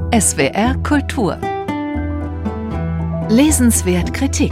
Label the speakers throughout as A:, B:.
A: SWR Kultur. Lesenswert Kritik.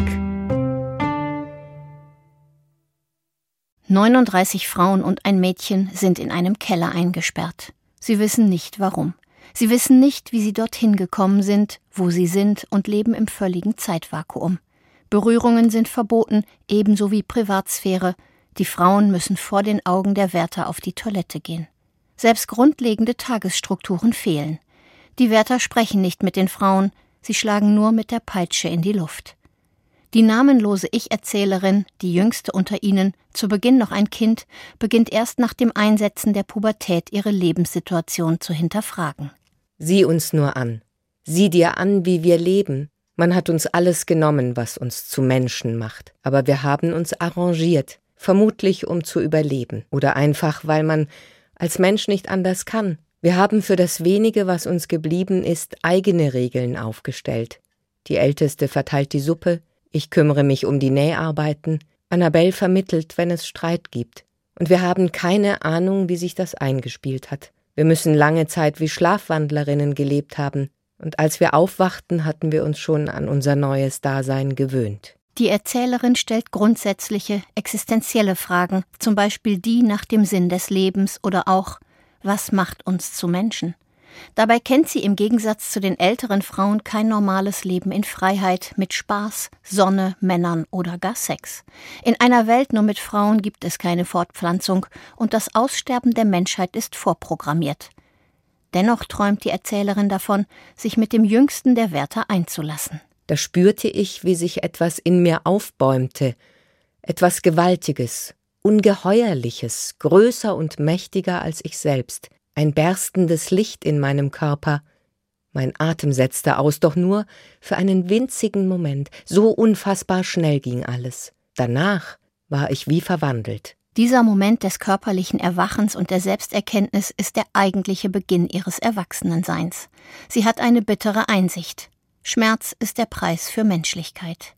B: 39 Frauen und ein Mädchen sind in einem Keller eingesperrt. Sie wissen nicht, warum. Sie wissen nicht, wie sie dorthin gekommen sind, wo sie sind und leben im völligen Zeitvakuum. Berührungen sind verboten, ebenso wie Privatsphäre. Die Frauen müssen vor den Augen der Wärter auf die Toilette gehen. Selbst grundlegende Tagesstrukturen fehlen. Die Wärter sprechen nicht mit den Frauen, sie schlagen nur mit der Peitsche in die Luft. Die namenlose Ich-Erzählerin, die jüngste unter ihnen, zu Beginn noch ein Kind, beginnt erst nach dem Einsetzen der Pubertät ihre Lebenssituation zu hinterfragen.
C: Sieh uns nur an. Sieh dir an, wie wir leben. Man hat uns alles genommen, was uns zu Menschen macht. Aber wir haben uns arrangiert, vermutlich um zu überleben. Oder einfach, weil man als Mensch nicht anders kann. Wir haben für das Wenige, was uns geblieben ist, eigene Regeln aufgestellt. Die Älteste verteilt die Suppe, ich kümmere mich um die Näharbeiten, Annabelle vermittelt, wenn es Streit gibt. Und wir haben keine Ahnung, wie sich das eingespielt hat. Wir müssen lange Zeit wie Schlafwandlerinnen gelebt haben. Und als wir aufwachten, hatten wir uns schon an unser neues Dasein gewöhnt.
B: Die Erzählerin stellt grundsätzliche, existenzielle Fragen, zum Beispiel die nach dem Sinn des Lebens oder auch, was macht uns zu Menschen? Dabei kennt sie im Gegensatz zu den älteren Frauen kein normales Leben in Freiheit, mit Spaß, Sonne, Männern oder gar Sex. In einer Welt nur mit Frauen gibt es keine Fortpflanzung und das Aussterben der Menschheit ist vorprogrammiert. Dennoch träumt die Erzählerin davon, sich mit dem Jüngsten der Wärter einzulassen.
C: Da spürte ich, wie sich etwas in mir aufbäumte, etwas Gewaltiges, Ungeheuerliches, größer und mächtiger als ich selbst, ein berstendes Licht in meinem Körper. Mein Atem setzte aus, doch nur für einen winzigen Moment, so unfassbar schnell ging alles. Danach war ich wie verwandelt.
B: Dieser Moment des körperlichen Erwachens und der Selbsterkenntnis ist der eigentliche Beginn ihres Erwachsenenseins. Sie hat eine bittere Einsicht. Schmerz ist der Preis für Menschlichkeit.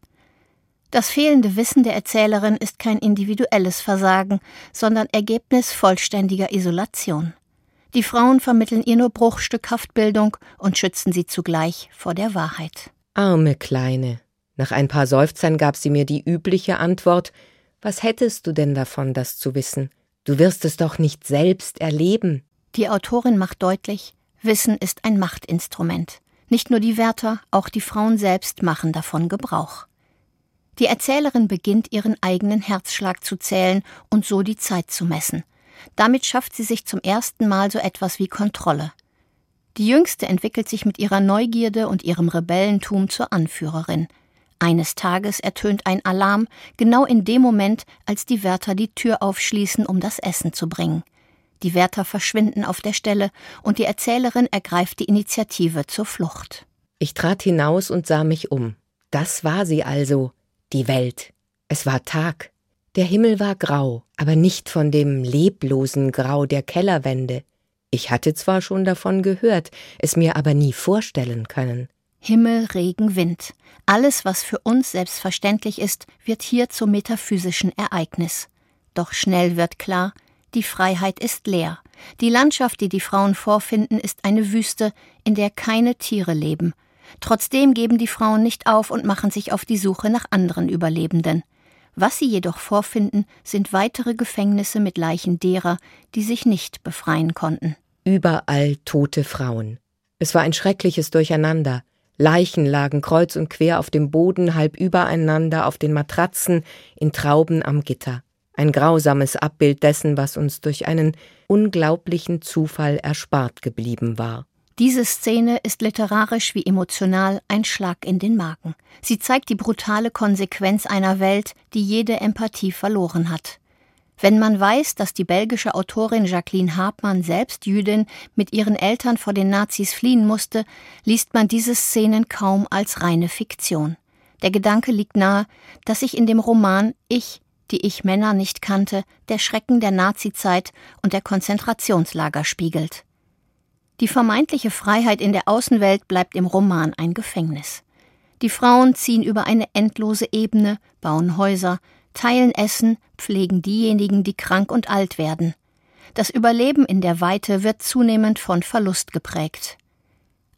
B: Das fehlende Wissen der Erzählerin ist kein individuelles Versagen, sondern Ergebnis vollständiger Isolation. Die Frauen vermitteln ihr nur bruchstückhaft Bildung und schützen sie zugleich vor der Wahrheit.
C: Arme Kleine. Nach ein paar Seufzern gab sie mir die übliche Antwort: Was hättest du denn davon, das zu wissen? Du wirst es doch nicht selbst erleben.
B: Die Autorin macht deutlich, Wissen ist ein Machtinstrument. Nicht nur die Wärter, auch die Frauen selbst machen davon Gebrauch. Die Erzählerin beginnt, ihren eigenen Herzschlag zu zählen und so die Zeit zu messen. Damit schafft sie sich zum ersten Mal so etwas wie Kontrolle. Die Jüngste entwickelt sich mit ihrer Neugierde und ihrem Rebellentum zur Anführerin. Eines Tages ertönt ein Alarm, genau in dem Moment, als die Wärter die Tür aufschließen, um das Essen zu bringen. Die Wärter verschwinden auf der Stelle und die Erzählerin ergreift die Initiative zur Flucht.
C: Ich trat hinaus und sah mich um. Das war sie also, die Welt. Es war Tag. Der Himmel war grau, aber nicht von dem leblosen Grau der Kellerwände. Ich hatte zwar schon davon gehört, es mir aber nie vorstellen können.
B: Himmel, Regen, Wind. Alles, was für uns selbstverständlich ist, wird hier zum metaphysischen Ereignis. Doch schnell wird klar, die Freiheit ist leer. Die Landschaft, die die Frauen vorfinden, ist eine Wüste, in der keine Tiere leben. Trotzdem geben die Frauen nicht auf und machen sich auf die Suche nach anderen Überlebenden. Was sie jedoch vorfinden, sind weitere Gefängnisse mit Leichen derer, die sich nicht befreien konnten.
C: Überall tote Frauen. Es war ein schreckliches Durcheinander. Leichen lagen kreuz und quer auf dem Boden, halb übereinander, auf den Matratzen, in Trauben am Gitter. Ein grausames Abbild dessen, was uns durch einen unglaublichen Zufall erspart geblieben war.
B: Diese Szene ist literarisch wie emotional ein Schlag in den Magen. Sie zeigt die brutale Konsequenz einer Welt, die jede Empathie verloren hat. Wenn man weiß, dass die belgische Autorin Jacqueline Hartmann, selbst Jüdin, mit ihren Eltern vor den Nazis fliehen musste, liest man diese Szenen kaum als reine Fiktion. Der Gedanke liegt nahe, dass sich in dem Roman die ich Männer nicht kannte, der Schrecken der Nazizeit und der Konzentrationslager spiegelt. Die vermeintliche Freiheit in der Außenwelt bleibt im Roman ein Gefängnis. Die Frauen ziehen über eine endlose Ebene, bauen Häuser, teilen Essen, pflegen diejenigen, die krank und alt werden. Das Überleben in der Weite wird zunehmend von Verlust geprägt.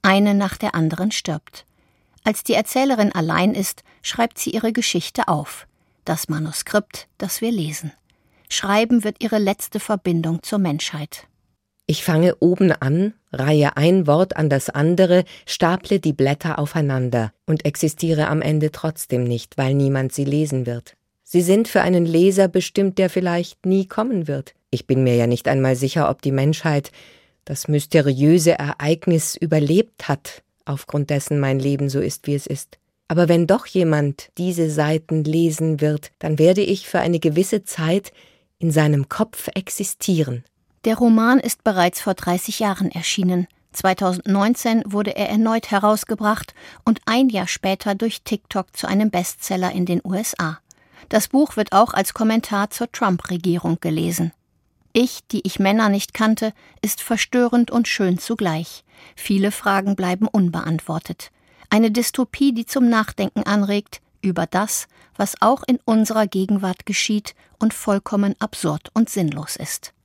B: Eine nach der anderen stirbt. Als die Erzählerin allein ist, schreibt sie ihre Geschichte auf. Das Manuskript, das wir lesen. Schreiben wird ihre letzte Verbindung zur Menschheit.
C: Ich fange oben an, reihe ein Wort an das andere, staple die Blätter aufeinander und existiere am Ende trotzdem nicht, weil niemand sie lesen wird. Sie sind für einen Leser bestimmt, der vielleicht nie kommen wird. Ich bin mir ja nicht einmal sicher, ob die Menschheit das mysteriöse Ereignis überlebt hat, aufgrund dessen mein Leben so ist, wie es ist. Aber wenn doch jemand diese Seiten lesen wird, dann werde ich für eine gewisse Zeit in seinem Kopf existieren.
B: Der Roman ist bereits vor 30 Jahren erschienen. 2019 wurde er erneut herausgebracht und ein Jahr später durch TikTok zu einem Bestseller in den USA. Das Buch wird auch als Kommentar zur Trump-Regierung gelesen. Die ich Männer nicht kannte, ist verstörend und schön zugleich. Viele Fragen bleiben unbeantwortet. Eine Dystopie, die zum Nachdenken anregt über das, was auch in unserer Gegenwart geschieht und vollkommen absurd und sinnlos ist.